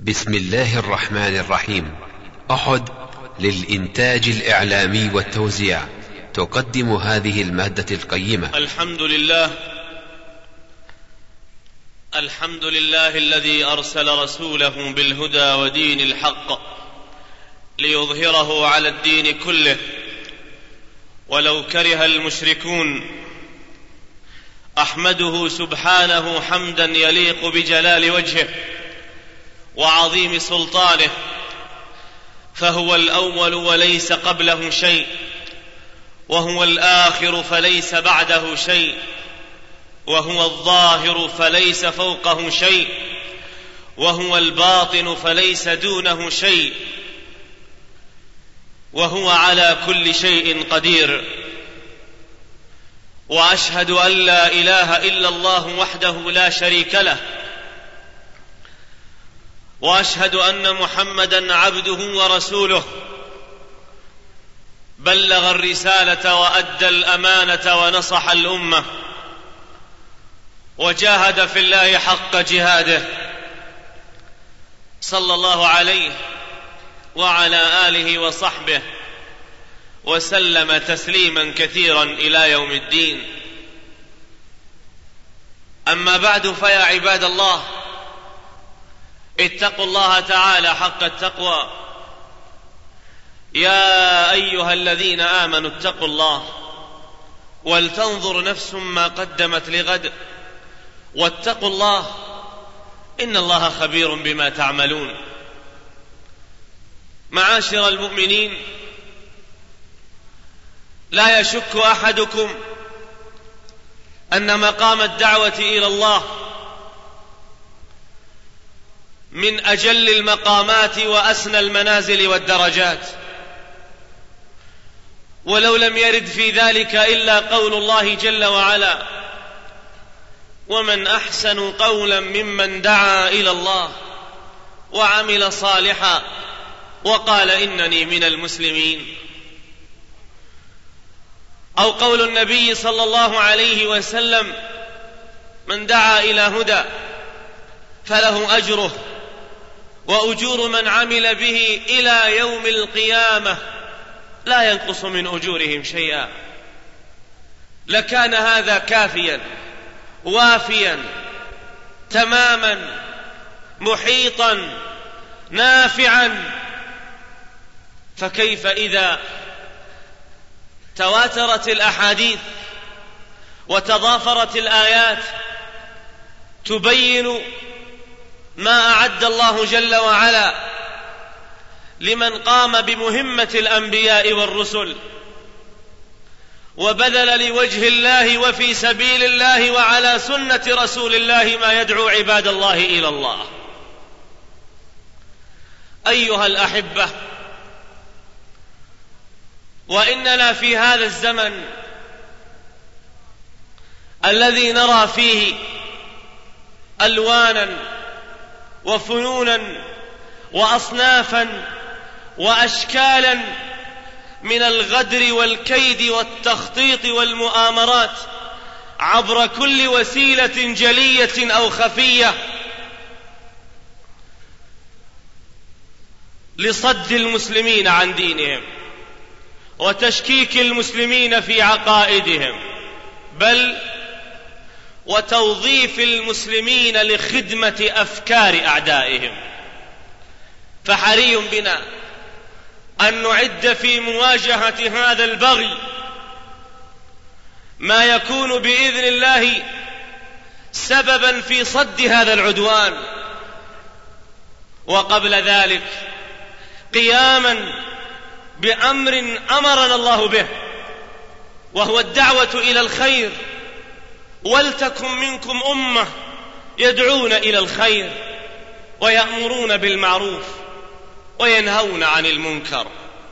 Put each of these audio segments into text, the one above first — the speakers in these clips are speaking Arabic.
بسم الله الرحمن الرحيم. أحد للإنتاج الإعلامي والتوزيع تقدم هذه المادة القيمة. الحمد لله الذي أرسل رسوله بالهدى ودين الحق ليظهره على الدين كله ولو كره المشركون. أحمده سبحانه حمدا يليق بجلال وجهه وعظيم سلطانه، فهو الأول وليس قبله شيء، وهو الآخر فليس بعده شيء، وهو الظاهر فليس فوقه شيء، وهو الباطن فليس دونه شيء، وهو على كل شيء قدير. وأشهد أن لا إله إلا الله وحده لا شريك له، وأشهد أن محمدا عبده ورسوله، بلغ الرسالة وأدى الأمانة ونصح الأمة وجاهد في الله حق جهاده، صلى الله عليه وعلى آله وصحبه وسلم تسليما كثيرا إلى يوم الدين. أما بعد، فيا عباد الله، اتقوا الله تعالى حق التقوى. يا أيها الذين آمنوا اتقوا الله ولتنظر نفس ما قدمت لغد، واتقوا الله إن الله خبير بما تعملون. معاشر المؤمنين، لا يشك أحدكم أن مقام الدعوة إلى الله من أجل المقامات وأسنى المنازل والدرجات، ولو لم يرد في ذلك إلا قول الله جل وعلا: ومن أحسن قولا ممن دعا إلى الله وعمل صالحا وقال إنني من المسلمين. أو قول النبي صلى الله عليه وسلم: من دعا إلى هدى فله أجره وأجور من عمل به إلى يوم القيامة لا ينقص من أجورهم شيئا. لكان هذا كافيا وافيا تماما محيطا نافعا. فكيف إذا تواترت الأحاديث وتضافرت الآيات تبين ما أعد الله جل وعلا لمن قام بمهمة الأنبياء والرسل وبذل لوجه الله وفي سبيل الله وعلى سنة رسول الله ما يدعو عباد الله إلى الله. أيها الأحبة، وإننا في هذا الزمن الذي نرى فيه ألوانا وفنونا وأصنافا وأشكالا من الغدر والكيد والتخطيط والمؤامرات عبر كل وسيلة جلية أو خفية لصد المسلمين عن دينهم وتشكيك المسلمين في عقائدهم، بل وتوظيف المسلمين لخدمة أفكار أعدائهم. فحري بنا أن نعد في مواجهة هذا البغي ما يكون بإذن الله سببا في صد هذا العدوان، وقبل ذلك قياما بأمر أمرنا الله به، وهو الدعوة إلى الخير. ولتكن منكم أمة يدعون إلى الخير ويأمرون بالمعروف وينهون عن المنكر.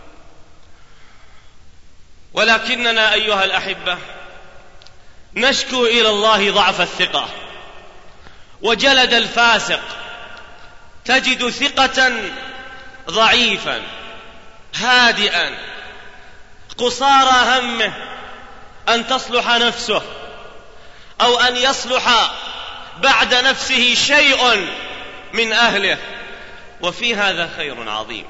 ولكننا أيها الأحبة نشكو إلى الله ضعف الثقة وجلد الفاسق. تجد ثقة ضعيفا هادئا قصارى همه أن تصلح نفسه أو أن يصلح بعد نفسه شيء من أهله، وفي هذا خير عظيم،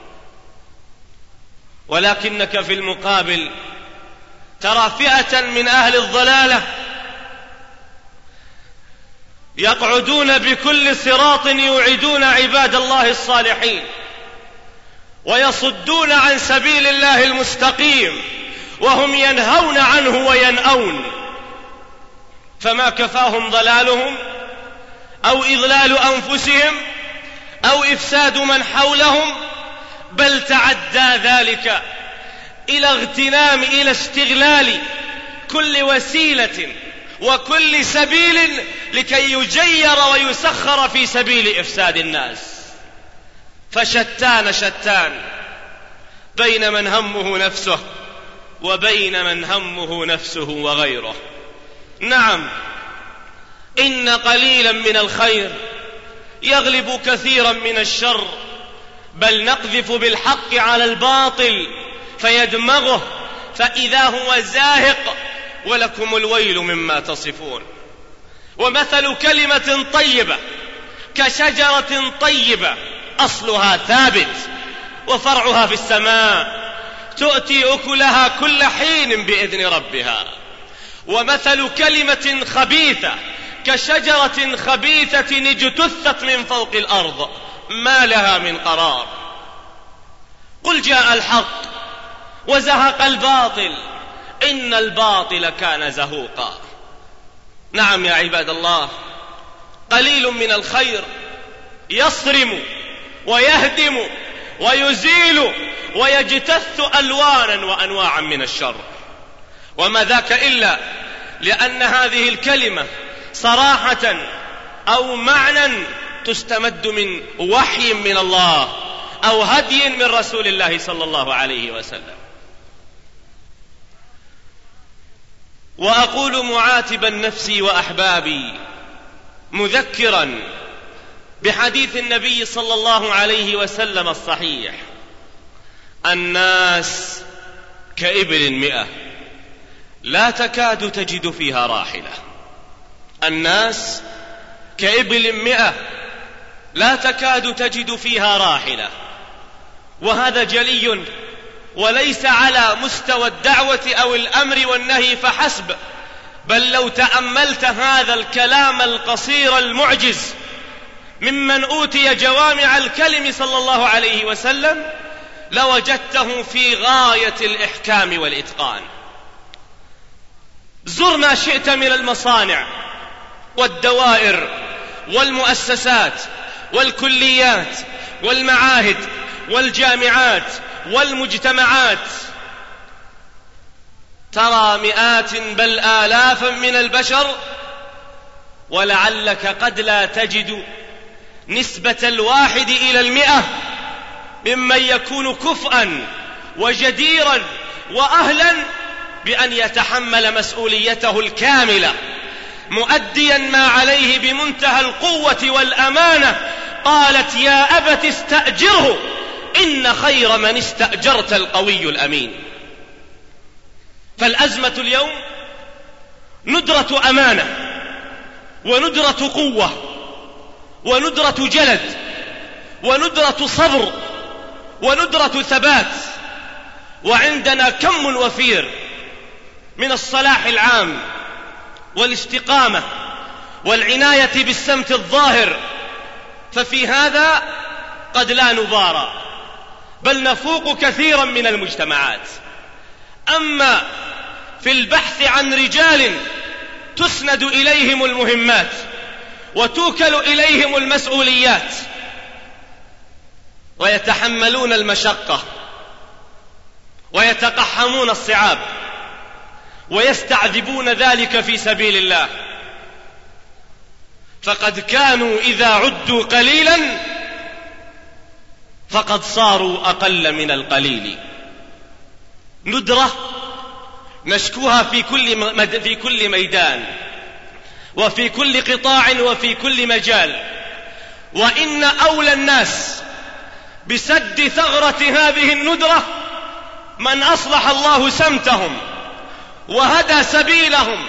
ولكنك في المقابل ترى فئة من أهل الضلالة يقعدون بكل صراط يوعدون عباد الله الصالحين ويصدون عن سبيل الله المستقيم، وهم ينهون عنه وينأون، فما كفاهم ضلالهم أو إضلال أنفسهم أو إفساد من حولهم، بل تعدى ذلك إلى استغلال كل وسيلة وكل سبيل لكي يجير ويسخر في سبيل إفساد الناس. فشتان بين من همه نفسه وبين من همه نفسه وغيره. نعم، إن قليلا من الخير يغلب كثيرا من الشر، بل نقذف بالحق على الباطل فيدمغه فإذا هو زاهق، ولكم الويل مما تصفون. ومثل كلمة طيبة كشجرة طيبة أصلها ثابت وفرعها في السماء تؤتي أكلها كل حين بإذن ربها. ومثل كلمة خبيثة كشجرة خبيثة اجتثت من فوق الأرض ما لها من قرار. قل جاء الحق وزهق الباطل إن الباطل كان زهوقا. نعم يا عباد الله، قليل من الخير يصرم ويهدم ويزيل ويجتث ألوانا وأنواعا من الشر، وما ذاك إلا لأن هذه الكلمة صراحة أو معنى تستمد من وحي من الله أو هدي من رسول الله صلى الله عليه وسلم. وأقول معاتبا نفسي وأحبابي مذكرا بحديث النبي صلى الله عليه وسلم الصحيح: الناس كإبل 100 لا تكاد تجد فيها راحلة. الناس كإبل 100 لا تكاد تجد فيها راحلة. وهذا جلي وليس على مستوى الدعوة أو الأمر والنهي فحسب، بل لو تأملت هذا الكلام القصير المعجز ممن أوتي جوامع الكلم صلى الله عليه وسلم لوجدته في غاية الإحكام والإتقان. زر ما شئت من المصانع والدوائر والمؤسسات والكليات والمعاهد والجامعات والمجتمعات، ترى مئات بل آلافا من البشر، ولعلك قد لا تجد نسبة 1 إلى 100 ممن يكون كفءا وجديرا وأهلا بأن يتحمل مسؤوليته الكاملة، مؤديا ما عليه بمنتهى القوة والأمانة. قالت: يا أبت استأجره إن خير من استأجرت القوي الأمين. فالأزمة اليوم ندرة أمانة وندرة قوة وندرة جلد وندرة صبر وندرة ثبات، وعندنا كم وفير من الصلاح العام والاستقامة والعناية بالسمت الظاهر، ففي هذا قد لا نبارى بل نفوق كثيرا من المجتمعات. أما في البحث عن رجال تسند إليهم المهمات وتوكل إليهم المسؤوليات ويتحملون المشقة ويتقحمون الصعاب ويستعذبون ذلك في سبيل الله، فقد كانوا إذا عدوا قليلا فقد صاروا أقل من القليل. ندرة نشكوها في كل ميدان وفي كل قطاع وفي كل مجال، وإن أولى الناس بسد ثغرة هذه الندرة من أصلح الله سمتهم وهدى سبيلهم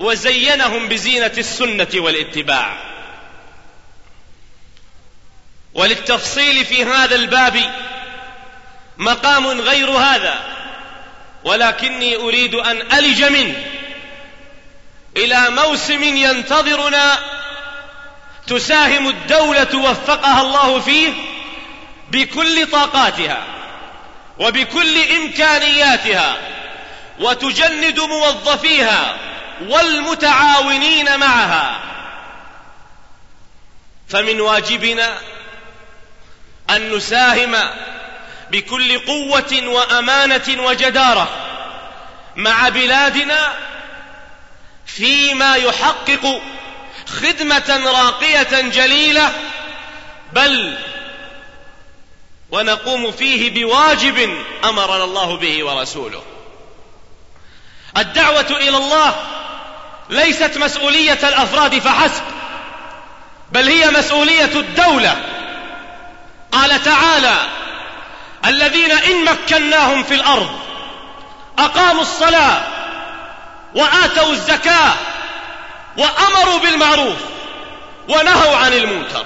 وزينهم بزينة السنة والاتباع. وللتفصيل في هذا الباب مقام غير هذا، ولكني أريد أن ألج منه إلى موسم ينتظرنا تساهم الدولة وفقها الله فيه بكل طاقاتها وبكل إمكانياتها، وتجند موظفيها والمتعاونين معها. فمن واجبنا أن نساهم بكل قوة وأمانة وجدارة مع بلادنا فيما يحقق خدمة راقية جليلة، بل ونقوم فيه بواجب أمرنا الله به ورسوله. الدعوة إلى الله ليست مسؤولية الأفراد فحسب، بل هي مسؤولية الدولة. قال تعالى: الذين إن مكناهم في الأرض أقاموا الصلاة وآتوا الزكاة وأمروا بالمعروف ونهوا عن المنكر.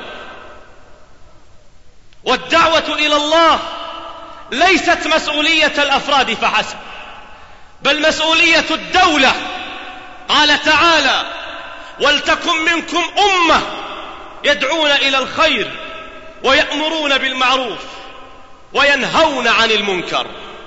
والدعوة إلى الله ليست مسؤولية الأفراد فحسب، بل مسؤولية الدولة. قال تعالى: ولتكن منكم أمة يدعون إلى الخير ويأمرون بالمعروف وينهون عن المنكر.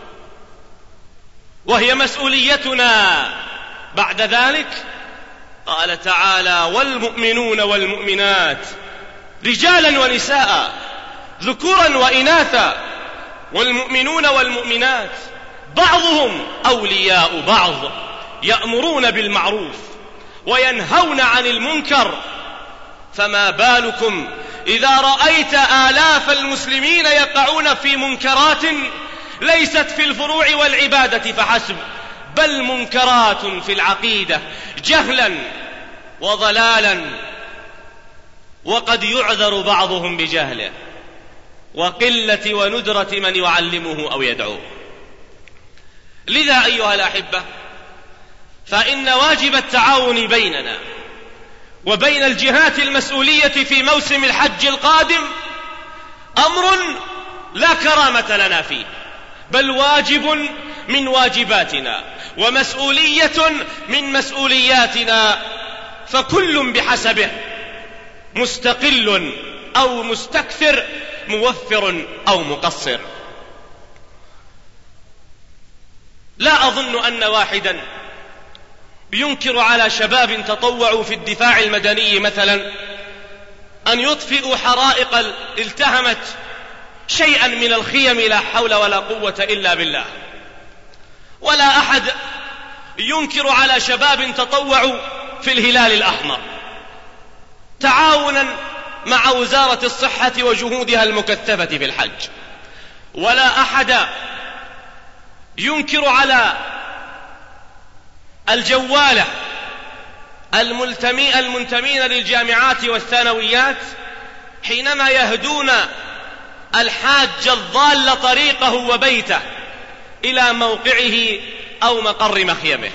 وهي مسؤوليتنا. بعد ذلك قال تعالى: والمؤمنون والمؤمنات رجالا ونساء ذكورا وإناثا والمؤمنون والمؤمنات بعضهم أولياء بعض يأمرون بالمعروف وينهون عن المنكر. فما بالكم إذا رأيت آلاف المسلمين يقعون في منكرات ليست في الفروع والعبادة فحسب، بل منكرات في العقيدة جهلا وضلالا، وقد يعذر بعضهم بجهله وقلة وندرة من يعلمه أو يدعوه. لذا أيها الأحبة، فإن واجب التعاون بيننا وبين الجهات المسؤولية في موسم الحج القادم أمر لا كرامة لنا فيه، بل واجب من واجباتنا ومسؤولية من مسؤولياتنا، فكل بحسبه، مستقل أو مستكثر، موفر أو مقصر. لا أظن أن واحدا ينكر على شباب تطوعوا في الدفاع المدني مثلا أن يطفئوا حرائق التهمت شيئا من الخيم، لا حول ولا قوة إلا بالله. ولا أحد ينكر على شباب تطوعوا في الهلال الأحمر تعاونا مع وزارة الصحة وجهودها المكثفة في الحج. ولا أحد ينكر على الجوالة المنتمين للجامعات والثانويات حينما يهدون الحاج الضال طريقه وبيته إلى موقعه أو مقر مخيمه.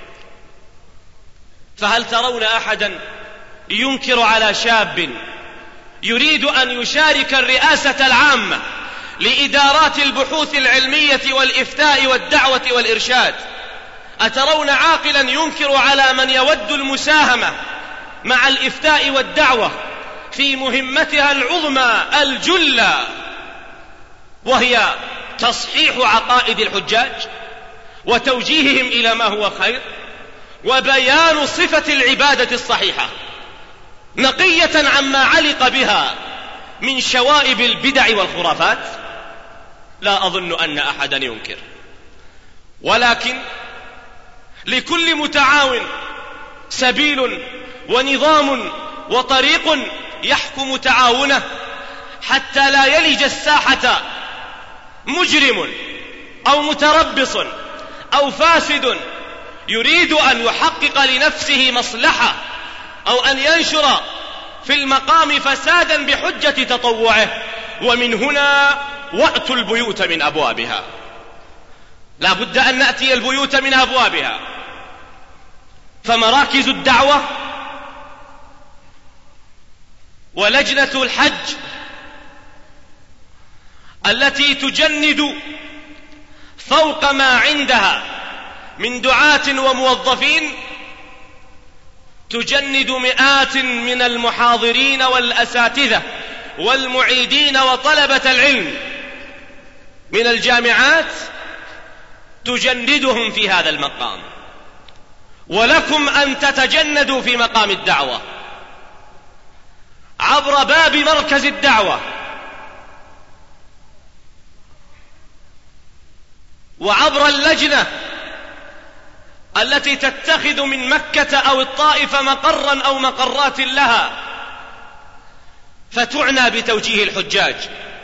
فهل ترون أحدا ينكر على شاب يريد أن يشارك الرئاسة العامة لإدارات البحوث العلمية والإفتاء والدعوة والإرشاد؟ أترون عاقلا ينكر على من يود المساهمة مع الإفتاء والدعوة في مهمتها العظمى الجلة، وهي تصحيح عقائد الحجاج وتوجيههم إلى ما هو خير وبيان صفة العبادة الصحيحة نقية عما علق بها من شوائب البدع والخرافات؟ لا أظن أن أحدا ينكر. ولكن لكل متعاون سبيل ونظام وطريق يحكم تعاونه حتى لا يلج الساحة مجرم أو متربص أو فاسد يريد أن يحقق لنفسه مصلحة أو أن ينشر في المقام فسادا بحجة تطوعه. ومن هنا وأتوا البيوت من أبوابها. لا بد أن نأتي البيوت من أبوابها. فمراكز الدعوة ولجنة الحج التي تجند فوق ما عندها من دعاة وموظفين، تجند مئات من المحاضرين والأساتذة والمعيدين وطلبة العلم من الجامعات، تجندهم في هذا المقام. ولكم أن تتجندوا في مقام الدعوة عبر باب مركز الدعوة وعبر اللجنة التي تتخذ من مكة أو الطائف مقرا أو مقرات لها، فتعنى بتوجيه الحجاج،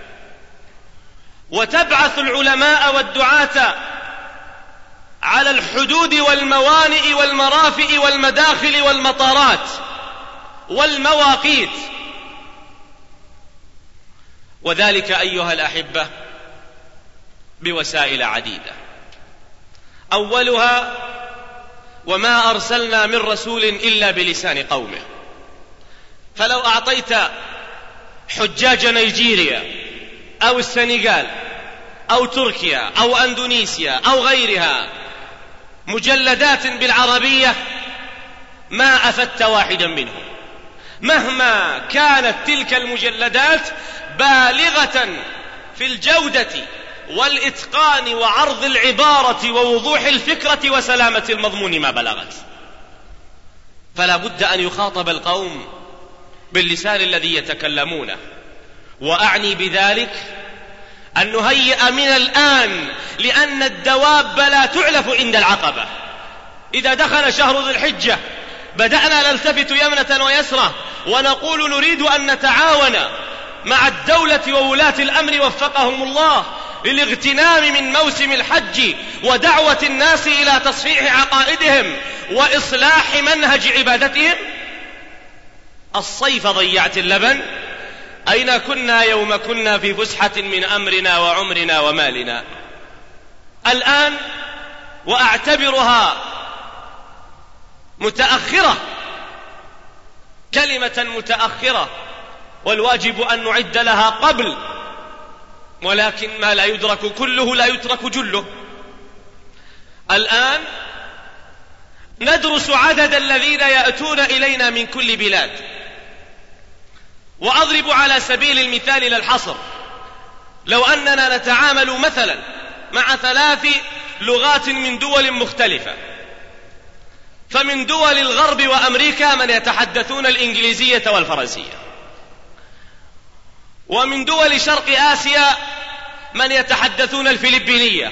وتبعث العلماء والدعاة على الحدود والموانئ والمرافئ والمداخل والمطارات والمواقيت. وذلك أيها الأحبة بوسائل عديدة، أولها وما أرسلنا من رسول إلا بلسان قومه. فلو أعطيت حجاج نيجيريا أو السنغال أو تركيا أو أندونيسيا أو غيرها مجلدات بالعربية ما أفدت واحدا منهم، مهما كانت تلك المجلدات بالغة في الجودة والإتقان وعرض العبارة ووضوح الفكرة وسلامة المضمون ما بلغت. فلا بد أن يخاطب القوم باللسان الذي يتكلمونه. وأعني بذلك أن نهيئ من الآن، لأن الدواب لا تعلف عند العقبة. إذا دخل شهر ذي الحجة بدأنا نلتفت يمنة ويسرة ونقول نريد أن نتعاون مع الدولة وولاة الأمر وفقهم الله للاغتنام من موسم الحج ودعوة الناس إلى تصحيح عقائدهم وإصلاح منهج عبادتهم. الصيف ضيعت اللبن، أين كنا يوم كنا في فسحة من أمرنا وعمرنا ومالنا؟ الآن وأعتبرها متأخرة، كلمة متأخرة، والواجب أن نعد لها قبل، ولكن ما لا يدرك كله لا يترك جله. الآن ندرس عدد الذين يأتون إلينا من كل بلاد، وأضرب على سبيل المثال للحصر، لو أننا نتعامل مثلا مع 3 لغات من دول مختلفة، فمن دول الغرب وأمريكا من يتحدثون الإنجليزية والفرنسية، ومن دول شرق آسيا من يتحدثون الفلبينية،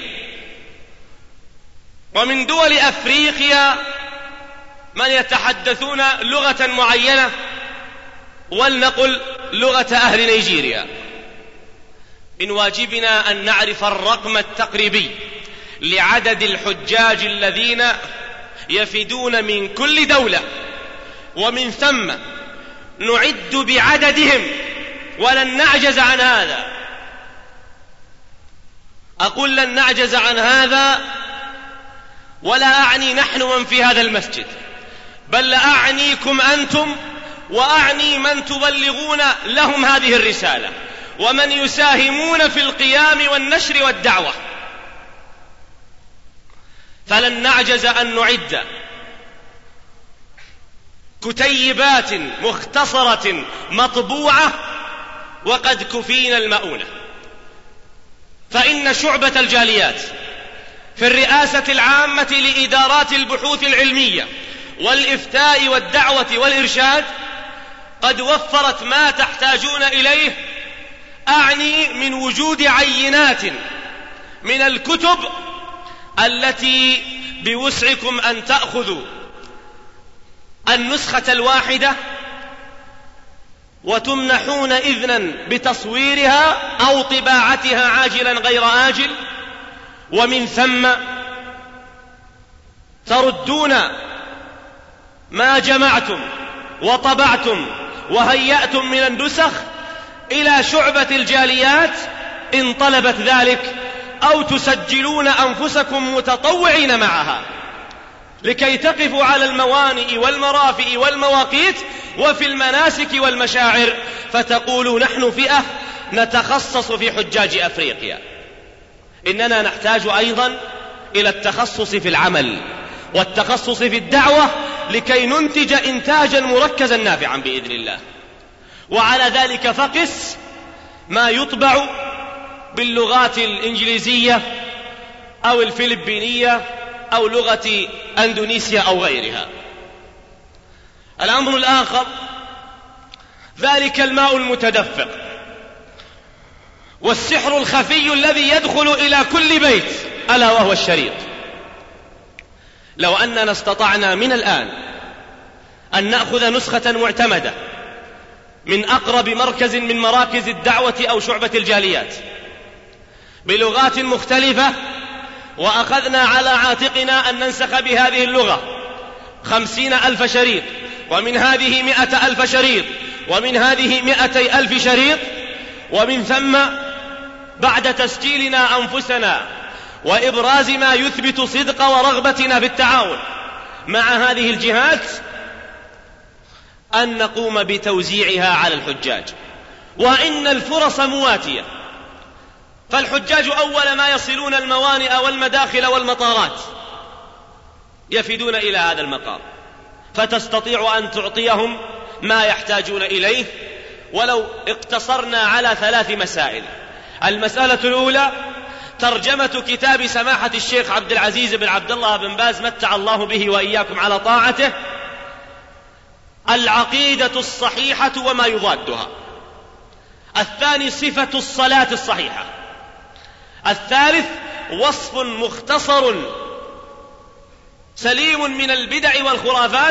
ومن دول أفريقيا من يتحدثون لغة معينة، ولنقل لغة أهل نيجيريا. من واجبنا أن نعرف الرقم التقريبي لعدد الحجاج الذين يفدون من كل دولة، ومن ثم نعد بعددهم ولن نعجز عن هذا. أقول لن نعجز عن هذا، ولا أعني نحن من في هذا المسجد، بل أعنيكم أنتم، وأعني من تبلغون لهم هذه الرسالة، ومن يساهمون في القيام والنشر والدعوة. فلن نعجز أن نعد كتيبات مختصرة مطبوعة وقد كفينا المؤونة. فإن شعبة الجاليات في الرئاسة العامة لإدارات البحوث العلمية والإفتاء والدعوة والإرشاد قد وفرت ما تحتاجون إليه، أعني من وجود عينات من الكتب التي بوسعكم أن تأخذوا النسخة الواحدة وتمنحون إذنا بتصويرها أو طباعتها عاجلا غير آجل، ومن ثم تردون ما جمعتم وطبعتم وهيأتم من النسخ إلى شعبة الجاليات إن طلبت ذلك، أو تسجلون أنفسكم متطوعين معها لكي تقفوا على الموانئ والمرافئ والمواقيت وفي المناسك والمشاعر، فتقولوا نحن فئة نتخصص في حجاج أفريقيا، إننا نحتاج أيضا إلى التخصص في العمل والتخصص في الدعوة لكي ننتج إنتاجا مركزا نافعا بإذن الله. وعلى ذلك فقس ما يطبع باللغات الإنجليزية أو الفلبينية أو لغة أندونيسيا أو غيرها. الأمر الآخر ذلك الماء المتدفق والسحر الخفي الذي يدخل إلى كل بيت، ألا وهو الشريط. لو أننا استطعنا من الآن أن نأخذ نسخة معتمدة من أقرب مركز من مراكز الدعوة أو شعبة الجاليات بلغات مختلفة، وأخذنا على عاتقنا أن ننسخ بهذه اللغة 50,000 شريط، ومن هذه 100,000 شريط، ومن هذه 200,000 شريط، ومن ثم بعد تسجيلنا أنفسنا وإبراز ما يثبت صدق ورغبتنا بالتعاون مع هذه الجهات أن نقوم بتوزيعها على الحجاج. وإن الفرص مواتية، فالحجاج أول ما يصلون الموانئ والمداخل والمطارات يفدون إلى هذا المقام، فتستطيع أن تعطيهم ما يحتاجون إليه. ولو اقتصرنا على 3 مسائل: المسألة الأولى ترجمة كتاب سماحة الشيخ عبد العزيز بن عبد الله بن باز متع الله به وإياكم على طاعته، العقيدة الصحيحة وما يضادها. الثاني صفة الصلاة الصحيحة. الثالث وصف مختصر سليم من البدع والخرافات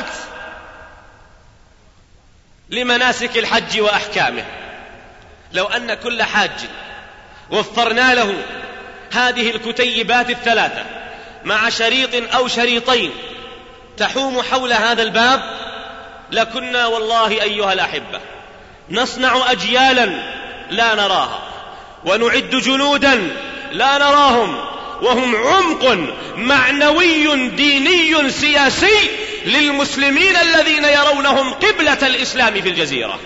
لمناسك الحج وأحكامه. لو أن كل حاج وفرنا له هذه الكتيبات 3 مع شريط أو شريطين تحوم حول هذا الباب، لكنا والله أيها الأحبة نصنع أجيالا لا نراها، ونعد جنودا لا نراهم، وهم عمق معنوي ديني سياسي للمسلمين الذين يرونهم قبلة الإسلام في الجزيرة،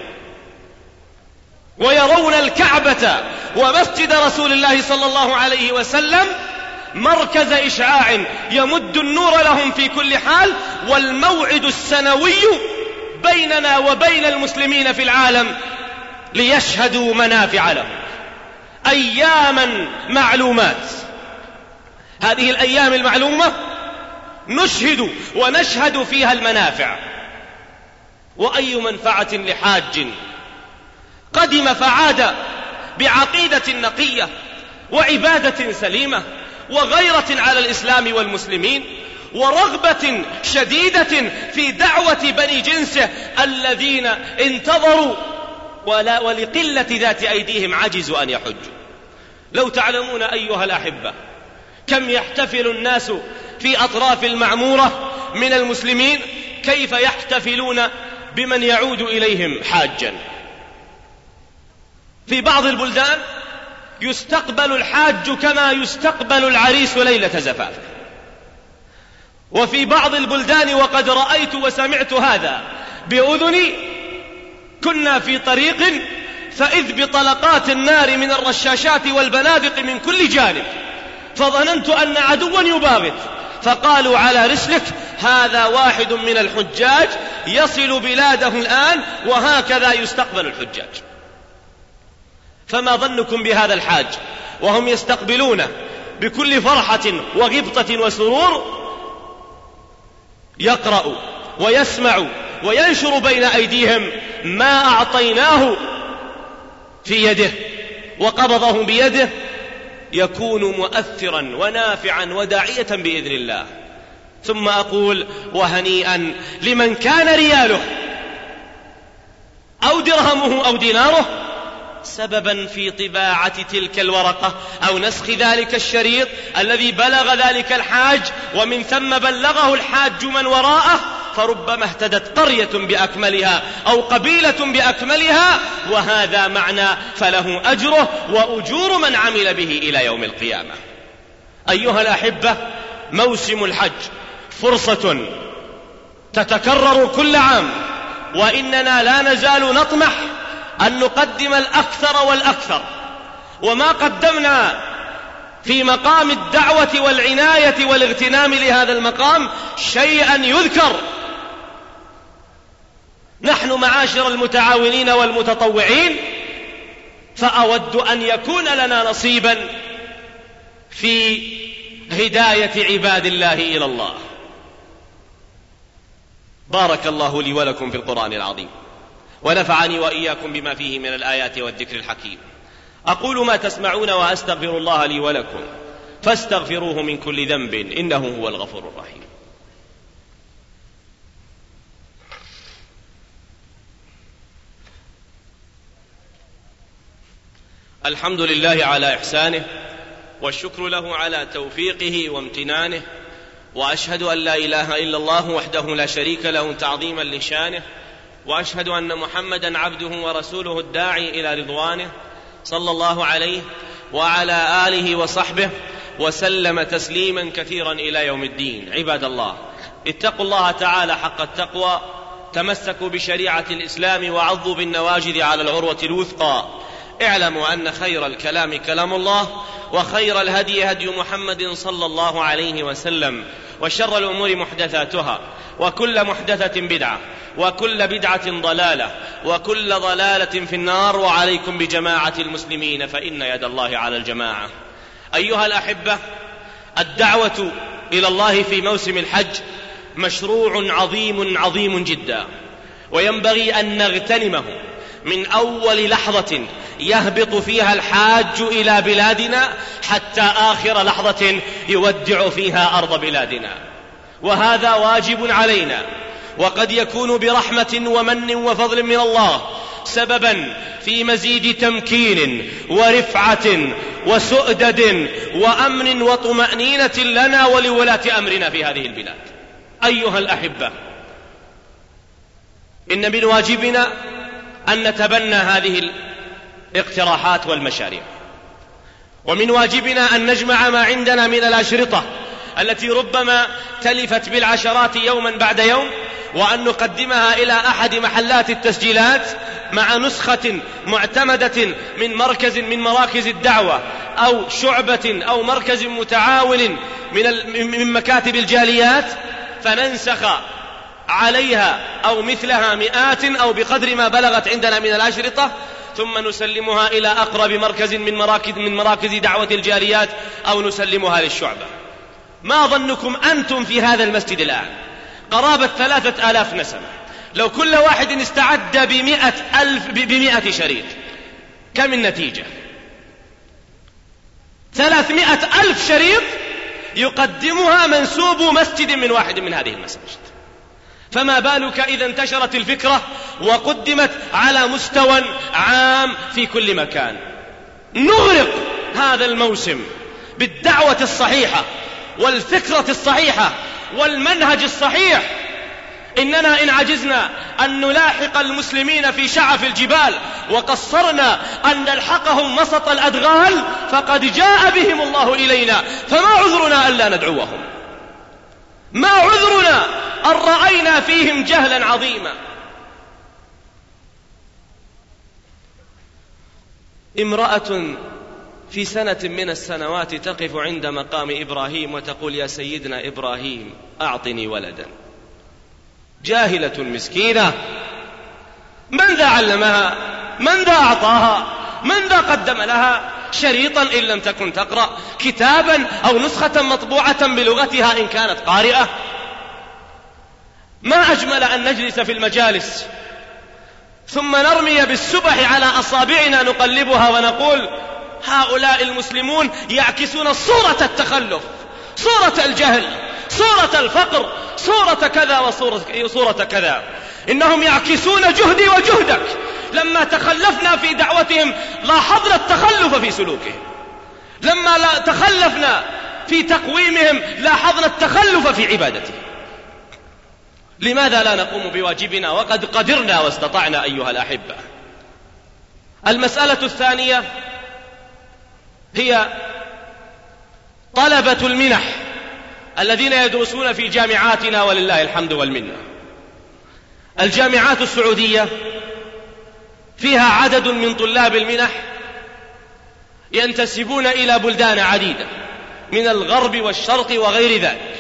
ويرون الكعبة ومسجد رسول الله صلى الله عليه وسلم مركز إشعاع يمد النور لهم في كل حال، والموعد السنوي بيننا وبين المسلمين في العالم ليشهدوا منافع لهم. أياما معلومات، هذه الأيام المعلومة نشهد ونشهد فيها المنافع. وأي منفعة لحاج قدم فعاد بعقيدة نقية وعبادة سليمة وغيرة على الإسلام والمسلمين ورغبة شديدة في دعوة بني جنسه الذين انتظروا ولقلة ذات أيديهم عجزوا أن يحجوا. لو تعلمون أيها الأحبة كم يحتفل الناس في أطراف المعمورة من المسلمين، كيف يحتفلون بمن يعود إليهم حاجا. في بعض البلدان يستقبل الحاج كما يستقبل العريس ليلة زفافه، وفي بعض البلدان وقد رأيت وسمعت هذا بأذني، كنا في طريق فإذ بطلقات النار من الرشاشات والبنادق من كل جانب، فظننت أن عدوا يباغت، فقالوا على رسلك هذا واحد من الحجاج يصل بلاده الآن، وهكذا يستقبل الحجاج. فما ظنكم بهذا الحاج وهم يستقبلون بكل فرحة وغبطة وسرور، يقرأ ويسمع وينشر بين أيديهم ما أعطيناه في يده وقبضه بيده، يكون مؤثرا ونافعا وداعية بإذن الله. ثم أقول وهنيئا لمن كان رياله أو درهمه أو ديناره سببا في طباعة تلك الورقة أو نسخ ذلك الشريط الذي بلغ ذلك الحاج، ومن ثم بلغه الحاج من وراءه، فربما اهتدت قرية بأكملها أو قبيلة بأكملها، وهذا معنى فله أجره وأجور من عمل به إلى يوم القيامة. أيها الأحبة، موسم الحج فرصة تتكرر كل عام، وإننا لا نزال نطمح أن نقدم الأكثر والأكثر، وما قدمنا في مقام الدعوة والعناية والاغتنام لهذا المقام شيئا يذكر. نحن معاشر المتعاونين والمتطوعين فأود أن يكون لنا نصيبا في هداية عباد الله إلى الله. بارك الله لي ولكم في القرآن العظيم، ونفعني وإياكم بما فيه من الآيات والذكر الحكيم. أقول ما تسمعون وأستغفر الله لي ولكم فاستغفروه من كل ذنب إنه هو الغفور الرحيم. الحمد لله على إحسانه، والشكر له على توفيقه وامتنانه، وأشهد أن لا إله إلا الله وحده لا شريك له تعظيما لشانه، وأشهد أن محمدا عبده ورسوله الداعي إلى رضوانه، صلى الله عليه وعلى آله وصحبه وسلم تسليما كثيرا إلى يوم الدين. عباد الله، اتقوا الله تعالى حق التقوى، تمسكوا بشريعة الإسلام وعضوا بالنواجذ على العروة الوثقى. اعلموا أن خير الكلام كلام الله، وخير الهدي هدي محمد صلى الله عليه وسلم، وشر الأمور محدثاتها، وكل محدثة بدعة، وكل بدعة ضلالة، وكل ضلالة في النار. وعليكم بجماعة المسلمين فإن يد الله على الجماعة. أيها الأحبة، الدعوة إلى الله في موسم الحج مشروع عظيم عظيم جدا، وينبغي أن نغتنمه من أول لحظة يهبط فيها الحاج إلى بلادنا حتى آخر لحظة يودع فيها أرض بلادنا، وهذا واجب علينا. وقد يكون برحمة ومن وفضل من الله سببا في مزيد تمكين ورفعة وسؤدد وأمن وطمأنينة لنا ولولاة أمرنا في هذه البلاد. أيها الأحبة، إن من واجبنا أن نتبنى هذه الاقتراحات والمشاريع، ومن واجبنا أن نجمع ما عندنا من الأشرطة التي ربما تلفت بالعشرات يوما بعد يوم، وأن نقدمها إلى أحد محلات التسجيلات مع نسخة معتمدة من مركز من مراكز الدعوة أو شعبة أو مركز متعاون من مكاتب الجاليات، فننسخ عليها أو مثلها مئات أو بقدر ما بلغت عندنا من الأشرطة، ثم نسلمها إلى أقرب مركز من مراكز دعوة الجاليات أو نسلمها للشعبة. ما ظنكم أنتم في هذا المسجد الآن قرابة 3000 نسمة، لو كل واحد استعد ب100 شريط كم النتيجة؟ 300,000 شريط يقدمها منسوب مسجد من واحد من هذه المساجد. فما بالك إذا انتشرت الفكرة وقدمت على مستوى عام في كل مكان. نغرق هذا الموسم بالدعوة الصحيحة والفكرة الصحيحة والمنهج الصحيح. إننا إن عجزنا أن نلاحق المسلمين في شعف الجبال وقصرنا أن نلحقهم وسط الأدغال فقد جاء بهم الله إلينا، فما عذرنا ألا ندعوهم؟ ما عذرنا أن رأينا فيهم جهلا عظيما؟ امرأة في سنة من السنوات تقف عند مقام إبراهيم وتقول: يا سيدنا إبراهيم أعطني ولدا. جاهلة مسكينة، من ذا علمها؟ من ذا أعطاها؟ من ذا قدم لها شريطا إن لم تكن تقرأ، كتابا أو نسخة مطبوعة بلغتها إن كانت قارئة؟ ما أجمل أن نجلس في المجالس ثم نرمي بالسبح على أصابعنا نقلبها ونقول: هؤلاء المسلمون يعكسون صورة التخلف، صورة الجهل، صورة الفقر، صورة كذا وصورة كذا. إنهم يعكسون جهدي وجهدك. لما تخلفنا في دعوتهم لاحظنا التخلف في سلوكهم، لما تخلفنا في تقويمهم لاحظنا التخلف في عبادتهم. لماذا لا نقوم بواجبنا وقد قدرنا واستطعنا أيها الأحبة؟ المسألة الثانية هي طلبة المنح الذين يدرسون في جامعاتنا ولله الحمد والمنة. الجامعات السعودية فيها عدد من طلاب المنح ينتسبون إلى بلدان عديدة من الغرب والشرق وغير ذلك.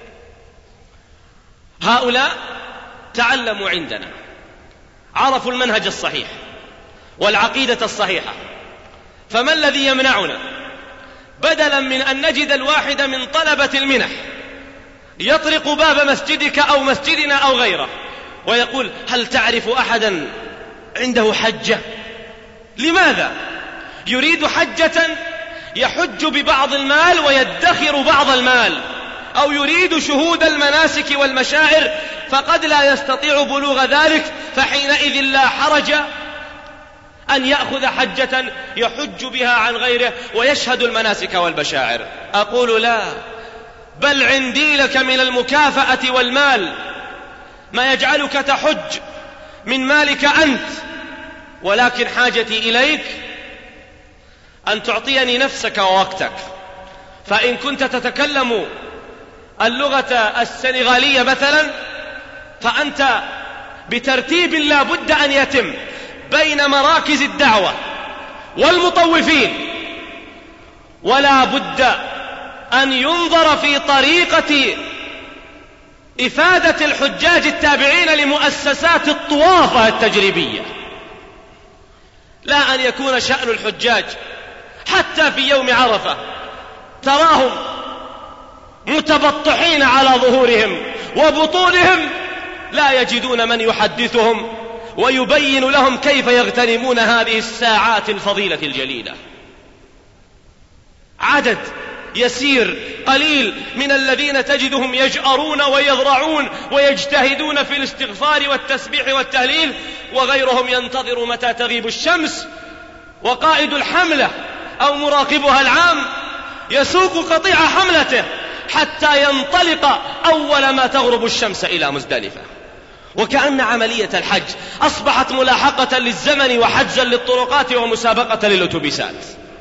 هؤلاء تعلموا عندنا، عرفوا المنهج الصحيح والعقيدة الصحيحة، فما الذي يمنعنا بدلا من أن نجد الواحد من طلبة المنح يطرق باب مسجدك أو مسجدنا أو غيره ويقول: هل تعرف أحدا عنده حجة؟ لماذا؟ يريد حجة يحج ببعض المال ويدخر بعض المال، أو يريد شهود المناسك والمشاعر فقد لا يستطيع بلوغ ذلك، فحينئذ لا حرج أن يأخذ حجة يحج بها عن غيره ويشهد المناسك والمشاعر. أقول لا، بل عندي لك من المكافأة والمال ما يجعلك تحج من مالك أنت، ولكن حاجتي إليك أن تعطيني نفسك ووقتك. فإن كنت تتكلم اللغة السنغالية مثلا، فأنت بترتيب لا بد أن يتم بين مراكز الدعوة والمطوفين، ولا بد أن ينظر في طريقة إفادة الحجاج التابعين لمؤسسات الطوافة التجريبية، لا أن يكون شأن الحجاج حتى في يوم عرفة تراهم متبطحين على ظهورهم وبطونهم، لا يجدون من يحدثهم ويبين لهم كيف يغتنمون هذه الساعات الفضيلة الجليلة. عدد يسير قليل من الذين تجدهم يجأرون ويضرعون ويجتهدون في الاستغفار والتسبيح والتهليل، وغيرهم ينتظر متى تغيب الشمس، وقائد الحملة أو مراقبها العام يسوق قطيع حملته حتى ينطلق أول ما تغرب الشمس إلى مزدلفة. وكأن عملية الحج أصبحت ملاحقة للزمن وحجزا للطرقات ومسابقة للأتوبيسات.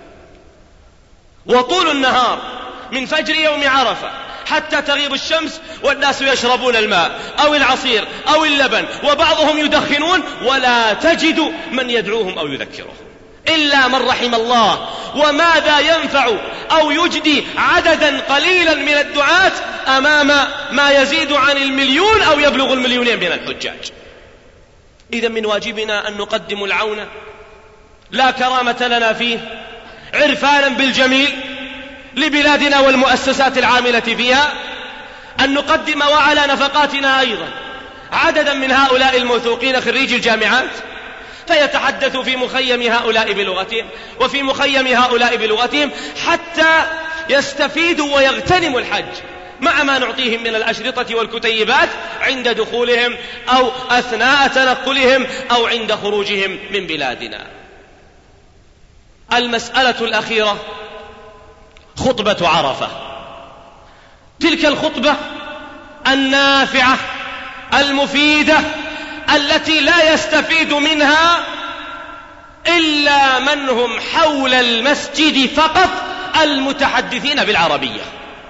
وطول النهار من فجر يوم عرفة حتى تغيب الشمس والناس يشربون الماء أو العصير أو اللبن، وبعضهم يدخنون، ولا تجد من يدعوهم أو يذكرهم إلا من رحم الله. وماذا ينفع أو يجدي عددا قليلا من الدعاة أمام ما يزيد عن 1,000,000 أو يبلغ 2,000,000 من الحجاج؟ إذن من واجبنا أن نقدم العون لا كرامة لنا فيه، عرفانا بالجميل لبلادنا والمؤسسات العاملة فيها، أن نقدم وعلى نفقاتنا أيضا عددا من هؤلاء الموثوقين خريج الجامعات، فيتحدث في مخيم هؤلاء بلغتهم وفي مخيم هؤلاء بلغتهم حتى يستفيدوا ويغتنموا الحج، مع ما نعطيهم من الأشرطة والكتيبات عند دخولهم أو أثناء تنقلهم أو عند خروجهم من بلادنا. المسألة الأخيرة خطبة عرفة، تلك الخطبة النافعة المفيدة التي لا يستفيد منها إلا من هم حول المسجد فقط المتحدثين بالعربية.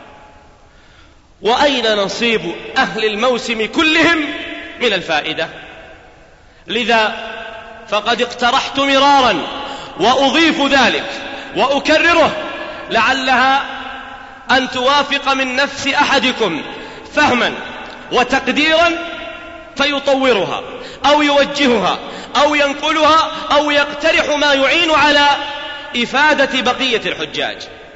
وأين نصيب أهل الموسم كلهم من الفائدة؟ لذا فقد اقترحت مرارا وأضيف ذلك وأكرره، لعلها أن توافق من نفس أحدكم فهما وتقديرا فيطورها أو يوجهها أو ينقلها أو يقترح ما يعين على إفادة بقية الحجاج.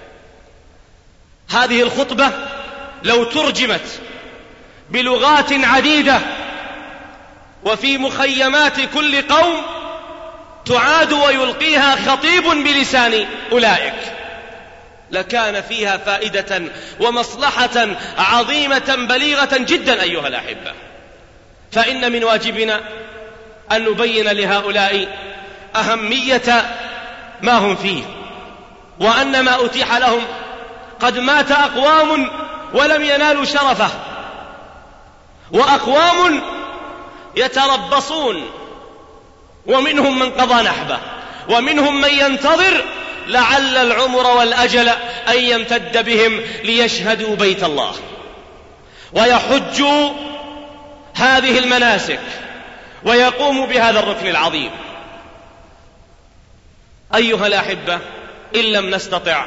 هذه الخطبة لو ترجمت بلغات عديدة وفي مخيمات كل قوم تعاد ويلقيها خطيب بلسان أولئك، لكان فيها فائدة ومصلحة عظيمة بليغة جدا أيها الأحبة. فإن من واجبنا أن نبين لهؤلاء أهمية ما هم فيه، وأن ما أتيح لهم قد مات أقوام ولم ينالوا شرفه، وأقوام يتربصون، ومنهم من قضى نحبه، ومنهم من ينتظر لعل العمر والأجل أن يمتد بهم ليشهدوا بيت الله ويحجوا هذه المناسك ويقوموا بهذا الركن العظيم. أيها الأحبة، إن لم نستطع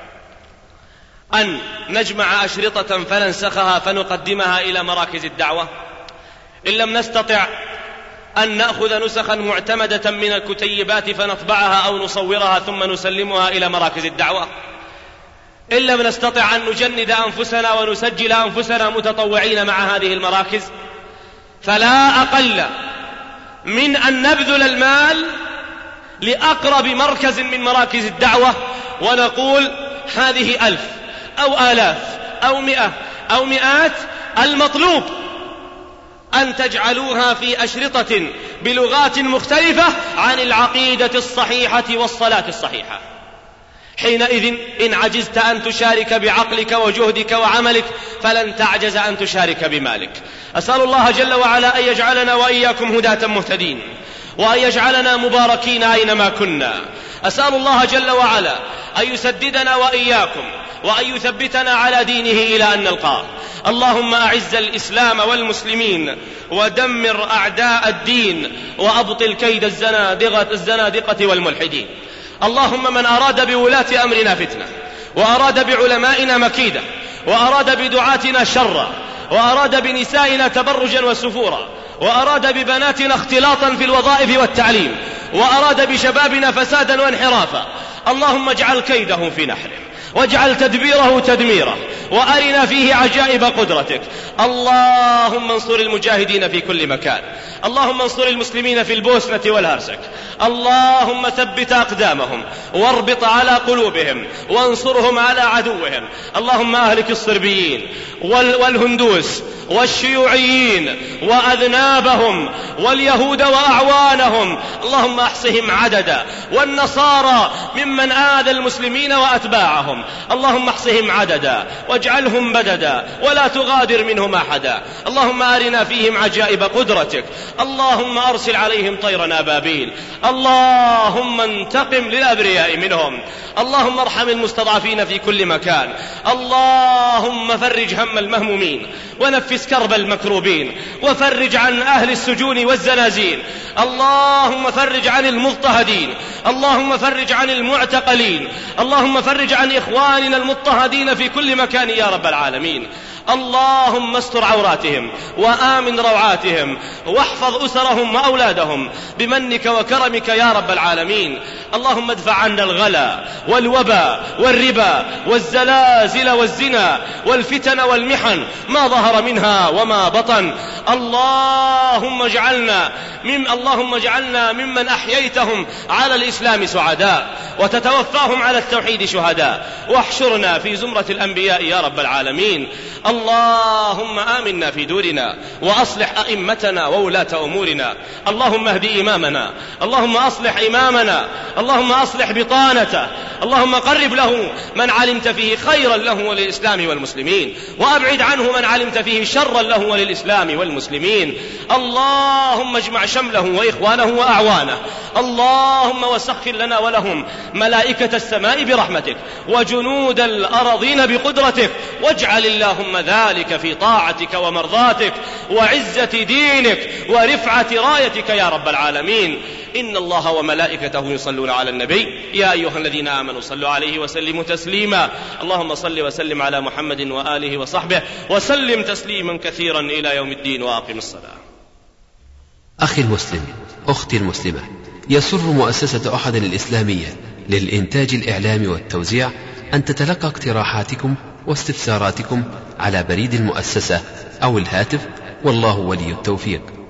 أن نجمع أشرطة فننسخها فنقدمها إلى مراكز الدعوة، إن لم نستطع أن نأخذ نسخا معتمدة من الكتيبات فنطبعها أو نصورها ثم نسلمها إلى مراكز الدعوة، إن لم نستطع أن نجند أنفسنا ونسجل أنفسنا متطوعين مع هذه المراكز، فلا أقل من أن نبذل المال لأقرب مركز من مراكز الدعوة ونقول هذه 1000 أو 1000 أو 100 أو 100، المطلوب أن تجعلوها في أشرطة بلغات مختلفة عن العقيدة الصحيحة والصلاة الصحيحة. حينئذ إن عجزت أن تشارك بعقلك وجهدك وعملك فلن تعجز أن تشارك بمالك. أسأل الله جل وعلا أن يجعلنا وإياكم هداة مهتدين، وأن يجعلنا مباركين أينما كنا. أسأل الله جل وعلا أن يسددنا وإياكم وأن يثبتنا على دينه إلى أن نلقاه. اللهم أعز الإسلام والمسلمين ودمر أعداء الدين وأبطل كيد الزنادقة والملحدين. اللهم من أراد بولاة أمرنا فتنة، وأراد بعلمائنا مكيدة، وأراد بدعاتنا شرا، وأراد بنسائنا تبرجا وسفورا، وأراد ببناتنا اختلاطا في الوظائف والتعليم، وأراد بشبابنا فسادا وانحرافا، اللهم اجعل كيده في نحره واجعل تدبيره تدميره، وأرنا فيه عجائب قدرتك. اللهم انصر المجاهدين في كل مكان، اللهم انصر المسلمين في البوسنة والهرسك، اللهم ثبت أقدامهم واربط على قلوبهم وانصرهم على عدوهم. اللهم أهلك الصربيين والهندوس والشيوعيين وأذنابهم واليهود وأعوانهم، اللهم أحصهم عددا، والنصارى ممن آذى المسلمين وأتباعهم، اللهم احصهم عددا واجعلهم بددا ولا تغادر منهم أحدا. اللهم أرنا فيهم عجائب قدرتك، اللهم أرسل عليهم طيرا أبابيل، اللهم انتقم للأبرياء منهم، اللهم ارحم المستضعفين في كل مكان، اللهم فرج هم المهمومين ونفس كرب المكروبين، وفرج عن أهل السجون والزنازين، اللهم فرج عن المضطهدين، اللهم فرج عن المعتقلين، اللهم فرج عن إخواننا المضطهدين في كل مكان يا رب العالمين. اللهم استر عوراتهم وآمن روعاتهم واحفظ أسرهم وأولادهم بمنك وكرمك يا رب العالمين. اللهم ادفع عنا الغلا والوبا والربا والزلازل والزنا والفتن والمحن ما ظهر منها وما بطن. اللهم اجعلنا ممن أحييتهم على الإسلام سعداء وتتوفاهم على التوحيد شهداء، واحشرنا في زمرة الأنبياء يا رب العالمين. اللهم آمنا في دورنا وأصلح أئمتنا وولاة أمورنا، اللهم اهد إمامنا، اللهم أصلح إمامنا، اللهم أصلح بطانته، اللهم قرب له من علمت فيه خيرا له وللإسلام والمسلمين، وأبعد عنه من علمت فيه شرا له وللإسلام والمسلمين. اللهم اجمع شمله وإخوانه وأعوانه، اللهم وسخر لنا ولهم ملائكة السماء برحمتك وجنود الأرضين بقدرتك، واجعل اللهم ذلك في طاعتك ومرضاتك وعزة دينك ورفعة رايتك يا رب العالمين. إن الله وملائكته يصلون على النبي يا أيها الذين آمنوا صلوا عليه وسلموا تسليما. اللهم صل وسلم على محمد وآله وصحبه وسلم تسليما كثيرا إلى يوم الدين، وأقم الصلاة. أخي المسلم، أختي المسلمة، يسر مؤسسة أحد الإسلامية للإنتاج الإعلامي والتوزيع أن تتلقى اقتراحاتكم واستفساراتكم على بريد المؤسسة أو الهاتف، والله ولي التوفيق.